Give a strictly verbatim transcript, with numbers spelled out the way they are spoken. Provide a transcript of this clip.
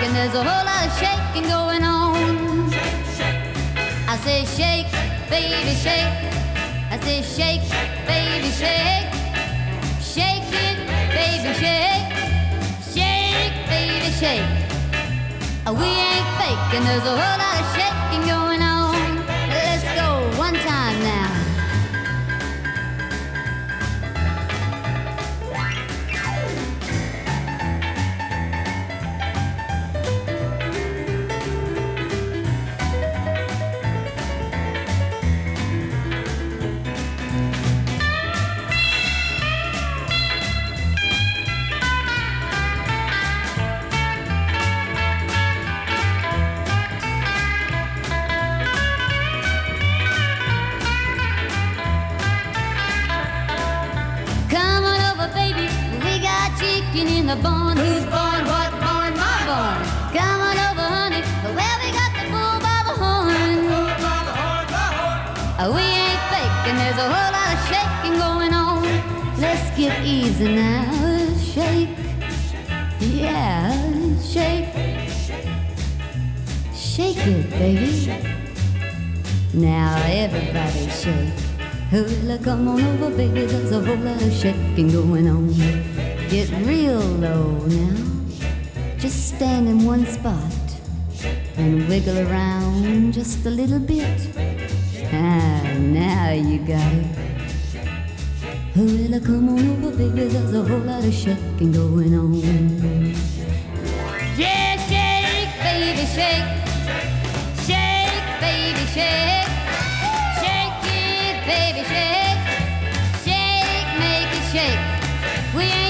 and there's a whole lot of shaking going on. I say shake, baby, shake. I say shake, baby, shake. Shake it, baby, shake. Shake, baby, shake. We ain't fake, and there's a whole lot of shaking going on. Let's go one time now. In the barn, who's born, what barn, my barn. Come on over, honey, well, we got the bull by the horn. Bull by the horn, by horn. We ain't fake, and there's a whole lot of shaking going on. Let's get easy now, shake, yeah, shake, shake it, baby. Now everybody shake. Hula, come on over, baby, there's a whole lot of shaking going on. Get real low now. Just stand in one spot and wiggle around just a little bit. Ah, now you got it. Well, come on over, baby, there's a whole lot of shaking going on. Yeah, shake, baby, shake. Shake, baby, shake. Shake it, baby, shake. Shake, make it shake. We ain't